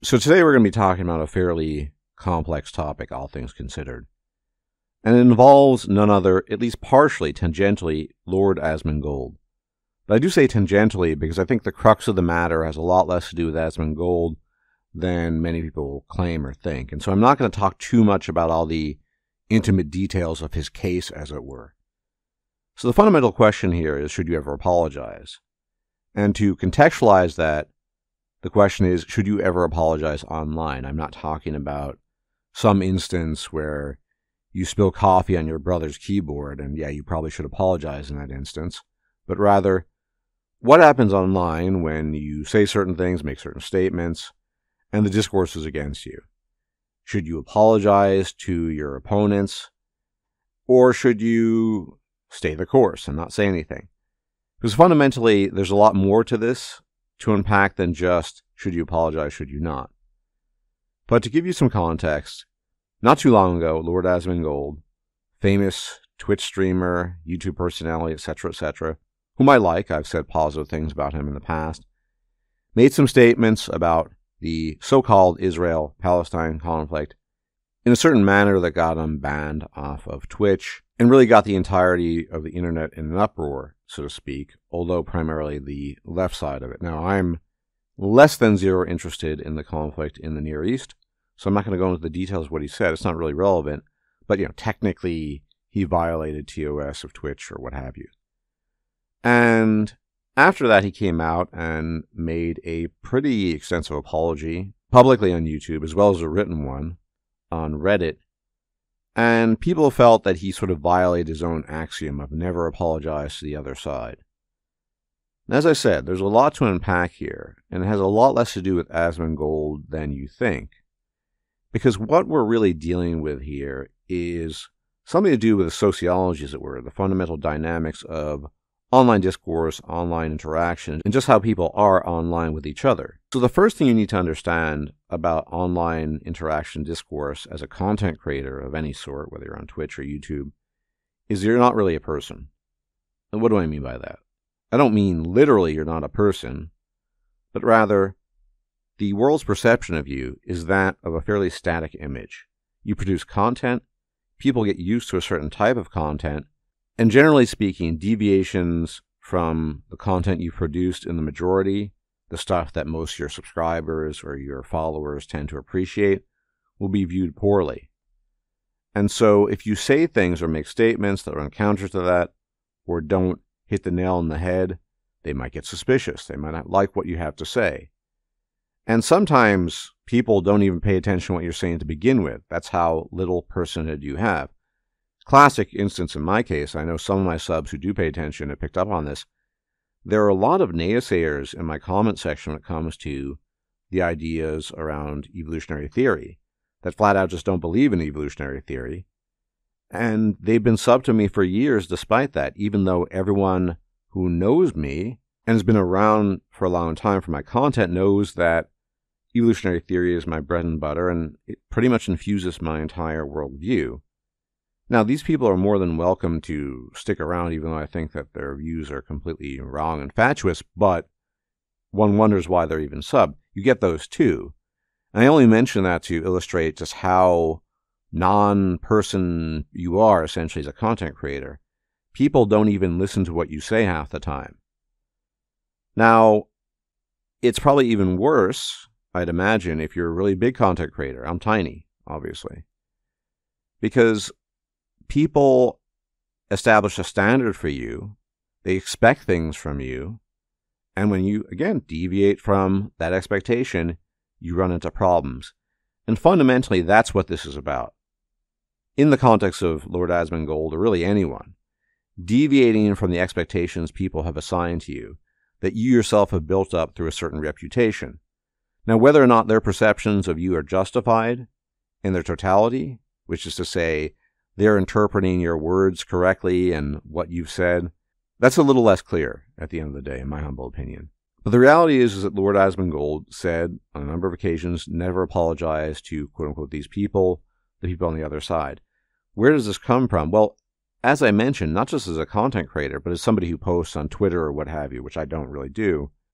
So today we're going to be talking about a fairly complex topic, all things considered. And it involves none other, at least partially, tangentially, Lord Asmongold. But I do say tangentially because I think the crux of the matter has a lot less to do with Asmongold than many people claim or think. And so I'm not going to talk too much about all the intimate details of his case, as it were. So the fundamental question here is, should you ever apologize? And to contextualize that, the question is, should you ever apologize online? I'm not talking about some instance where you spill coffee on your brother's keyboard, and yeah, you probably should apologize in that instance. But rather, what happens online when you say certain things, make certain statements, and the discourse is against you? Should you apologize to your opponents, or should you stay the course and not say anything? Because fundamentally, there's a lot more to this to unpack than just, should you apologize, should you not? But to give you some context, not too long ago, Lord Asmongold, famous Twitch streamer, YouTube personality, etc., whom I like, I've said positive things about him in the past, made some statements about the so-called Israel-Palestine conflict in a certain manner that got him banned off of Twitch and really got the entirety of the internet in an uproar, so to speak, although primarily the left side of it. Now, I'm less than zero interested in the conflict in the Near East, so I'm not going to go into the details of what he said. It's not really relevant, but, technically he violated TOS of Twitch or what have you. And after that, he came out and made a pretty extensive apology publicly on YouTube, as well as a written one on Reddit. And people felt that he sort of violated his own axiom of never apologize to the other side. And as I said, there's a lot to unpack here, and it has a lot less to do with Asmongold than you think. Because what we're really dealing with here is something to do with the sociology, as it were, the fundamental dynamics of online discourse, online interaction, and just how people are online with each other. So the first thing you need to understand about online interaction discourse as a content creator of any sort, whether you're on Twitch or YouTube, is you're not really a person. And what do I mean by that? I don't mean literally you're not a person, but rather the world's perception of you is that of a fairly static image. You produce content, people get used to a certain type of content, and generally speaking, deviations from the content you produced in the majority, the stuff that most of your subscribers or your followers tend to appreciate, will be viewed poorly. And so if you say things or make statements that run counter to that, or don't hit the nail on the head, they might get suspicious. They might not like what you have to say. And sometimes people don't even pay attention to what you're saying to begin with. That's how little personhood you have. Classic instance in my case, I know some of my subs who do pay attention have picked up on this. There are a lot of naysayers in my comment section when it comes to the ideas around evolutionary theory that flat out just don't believe in evolutionary theory. And they've been sub to me for years despite that, even though everyone who knows me and has been around for a long time for my content knows that evolutionary theory is my bread and butter, and it pretty much infuses my entire worldview. Now, these people are more than welcome to stick around, even though I think that their views are completely wrong and fatuous, but one wonders why they're even sub. You get those too. And I only mention that to illustrate just how non-person you are, essentially, as a content creator. People don't even listen to what you say half the time. Now, it's probably even worse, I'd imagine, if you're a really big content creator. I'm tiny, obviously. Because people establish a standard for you, they expect things from you, and when you, again, deviate from that expectation, you run into problems. And fundamentally, that's what this is about. In the context of Lord Asmongold, or really anyone, deviating from the expectations people have assigned to you, that you yourself have built up through a certain reputation. Now, whether or not their perceptions of you are justified in their totality, which is to say, they're interpreting your words correctly and what you've said, that's a little less clear at the end of the day, in my humble opinion. But the reality is that Lord Asmongold said on a number of occasions, never apologize to, quote-unquote, these people, the people on the other side. Where does this come from? Well, as I mentioned, not just as a content creator, but as somebody who posts on Twitter or what have you, which I don't really do,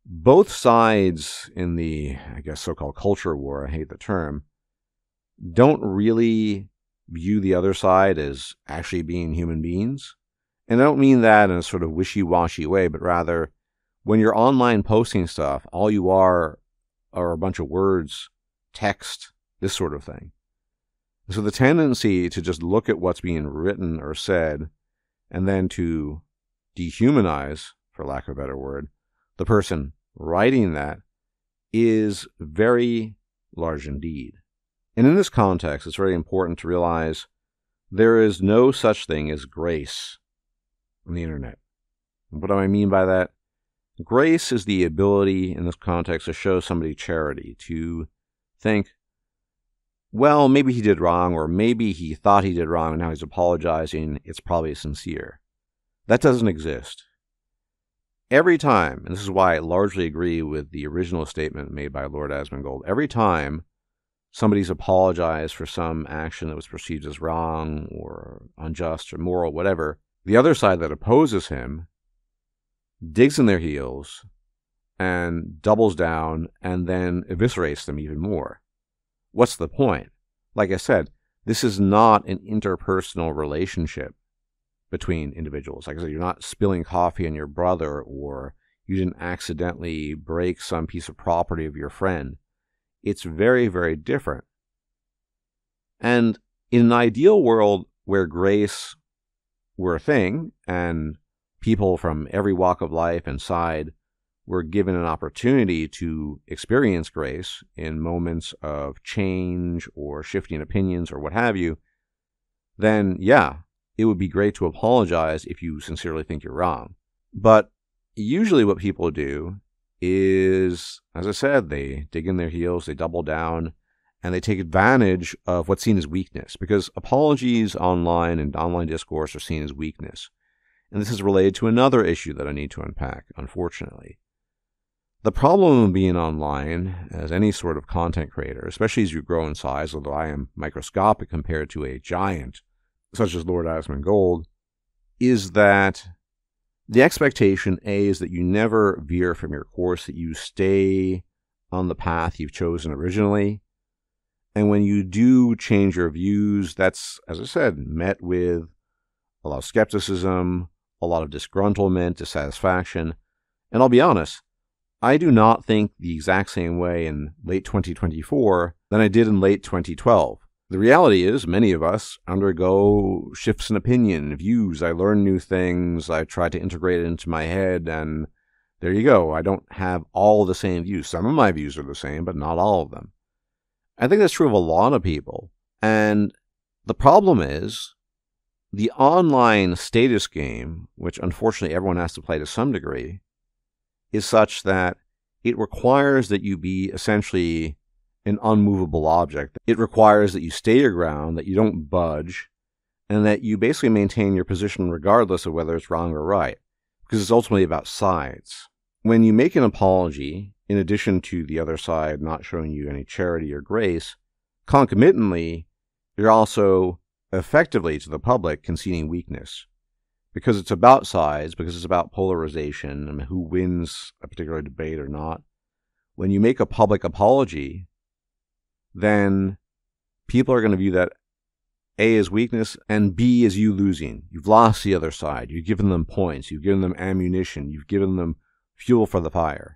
both sides in the, I guess, so-called culture war, I hate the term, don't really view the other side as actually being human beings. And I don't mean that in a sort of wishy-washy way, but rather, when you're online posting stuff, all you are a bunch of words, text, this sort of thing. So the tendency to just look at what's being written or said and then to dehumanize, for lack of a better word, the person writing that is very large indeed. And in this context, it's very important to realize there is no such thing as grace on the internet. And what do I mean by that? Grace is the ability in this context to show somebody charity, to think, well, maybe he did wrong, or maybe he thought he did wrong and now he's apologizing. It's probably sincere. That doesn't exist. Every time, and this is why I largely agree with the original statement made by Lord Asmongold, every time somebody's apologized for some action that was perceived as wrong or unjust or immoral, whatever, the other side that opposes him digs in their heels and doubles down and then eviscerates them even more. What's the point? Like I said, this is not an interpersonal relationship between individuals. Like I said, you're not spilling coffee on your brother, or you didn't accidentally break some piece of property of your friend. It's very, very different. And in an ideal world where grace were a thing and people from every walk of life and side were given an opportunity to experience grace in moments of change or shifting opinions or what have you, then yeah, it would be great to apologize if you sincerely think you're wrong. But usually what people do is, as I said, they dig in their heels, they double down, and they take advantage of what's seen as weakness, because apologies online and online discourse are seen as weakness. And this is related to another issue that I need to unpack, unfortunately. The problem of being online as any sort of content creator, especially as you grow in size, although I am microscopic compared to a giant such as Lord Asmongold, is that the expectation, A, is that you never veer from your course, that you stay on the path you've chosen originally. And when you do change your views, that's, as I said, met with a lot of skepticism, a lot of disgruntlement, dissatisfaction. And I'll be honest, I do not think the exact same way in late 2024 than I did in late 2012. The reality is, many of us undergo shifts in opinion, views. I learn new things. I try to integrate it into my head, and there you go. I don't have all the same views. Some of my views are the same, but not all of them. I think that's true of a lot of people. And the problem is, the online status game, which unfortunately everyone has to play to some degree, is such that it requires that you be essentially an unmovable object. It requires that you stay your ground, that you don't budge, and that you basically maintain your position regardless of whether it's wrong or right, because it's ultimately about sides. When you make an apology, in addition to the other side not showing you any charity or grace, concomitantly, you're also effectively to the public conceding weakness, because it's about sides, because it's about polarization and who wins a particular debate or not. When you make a public apology, then people are going to view that A as weakness and B as you losing. You've lost the other side. You've given them points. You've given them ammunition. You've given them fuel for the fire.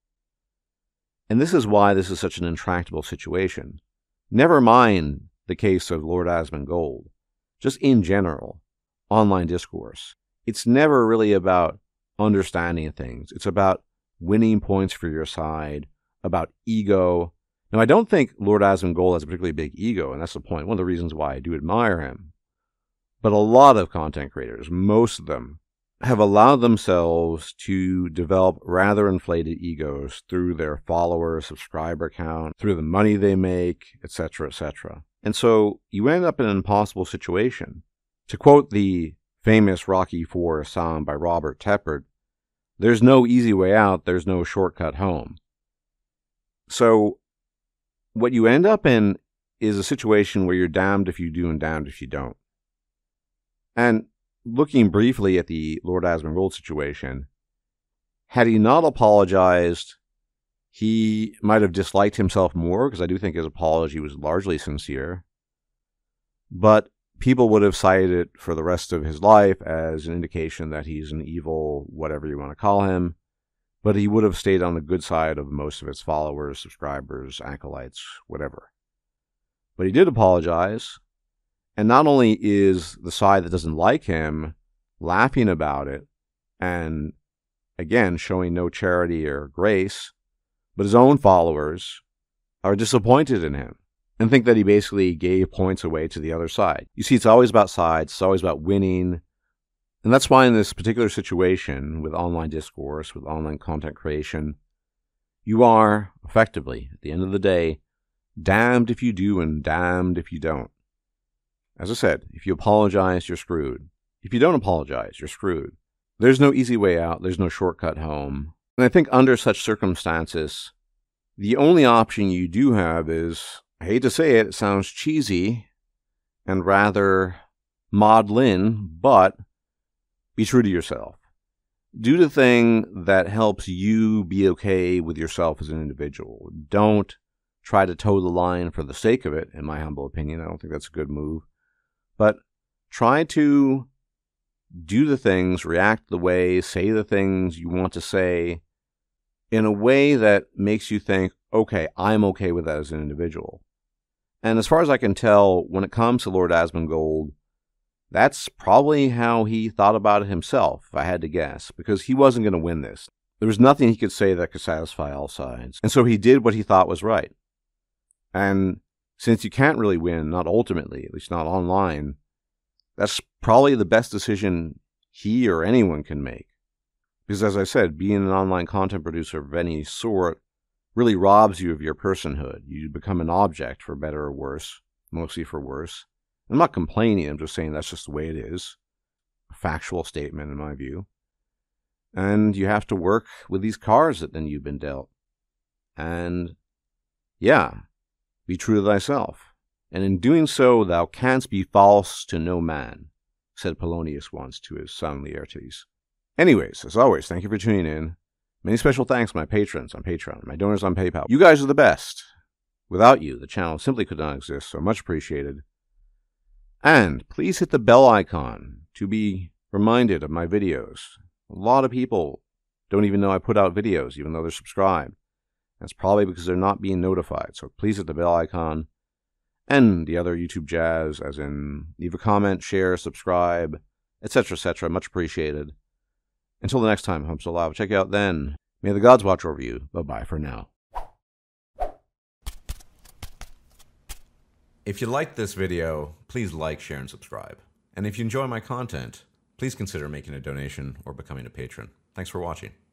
And this is why this is such an intractable situation. Never mind the case of Lord Asmongold. Just in general, online discourse. It's never really about understanding things. It's about winning points for your side, about ego. Now, I don't think Lord Asmongold has a particularly big ego, and that's the point. One of the reasons why I do admire him. But a lot of content creators, most of them, have allowed themselves to develop rather inflated egos through their follower, subscriber count, through the money they make, etc., etc. And so you end up in an impossible situation. To quote the famous Rocky IV song by Robert Tepper, there's no easy way out, there's no shortcut home. So what you end up in is a situation where you're damned if you do and damned if you don't. And looking briefly at the Lord Asmongold situation, Had he not apologized, he might have disliked himself more, because I do think his apology was largely sincere. But people would have cited it for the rest of his life as an indication that he's an evil, whatever you want to call him. But he would have stayed on the good side of most of his followers, subscribers, acolytes, whatever. But he did apologize. And not only is the side that doesn't like him laughing about it and, again, showing no charity or grace, but his own followers are disappointed in him and think that he basically gave points away to the other side. You see, it's always about sides. It's always about winning. And that's why in this particular situation with online discourse, with online content creation, you are effectively, at the end of the day, damned if you do and damned if you don't. As I said, if you apologize, you're screwed. If you don't apologize, you're screwed. There's no easy way out. There's no shortcut home. And I think under such circumstances, the only option you do have is, I hate to say it, it sounds cheesy and rather maudlin, but be true to yourself. Do the thing that helps you be okay with yourself as an individual. Don't try to toe the line for the sake of it, in my humble opinion. I don't think that's a good move. But try to do the things, react the way, say the things you want to say in a way that makes you think, okay, I'm okay with that as an individual. And as far as I can tell, when it comes to Lord Asmongold, that's probably how he thought about it himself, if I had to guess, because he wasn't going to win this. There was nothing he could say that could satisfy all sides. And so he did what he thought was right. And since you can't really win, not ultimately, at least not online, that's probably the best decision he or anyone can make. Because as I said, being an online content producer of any sort really robs you of your personhood. You become an object, for better or worse, mostly for worse. I'm not complaining, I'm just saying that's just the way it is. A factual statement in my view. And you have to work with these cards that then you've been dealt. And yeah, be true to thyself. And in doing so, thou canst be false to no man, said Polonius once to his son Laertes. Anyways, as always, thank you for tuning in. Many special thanks to my patrons on Patreon, my donors on PayPal. You guys are the best. Without you, the channel simply could not exist, so much appreciated. And please hit the bell icon to be reminded of my videos. A lot of people don't even know I put out videos, even though they're subscribed. That's probably because they're not being notified, so please hit the bell icon. And the other YouTube jazz, as in leave a comment, share, subscribe, etc., etc. Much appreciated. Until the next time, Humps Alive. Check you out then. May the gods watch over you. Bye-bye for now. If you liked this video, please like, share, and subscribe. And if you enjoy my content, please consider making a donation or becoming a patron. Thanks for watching.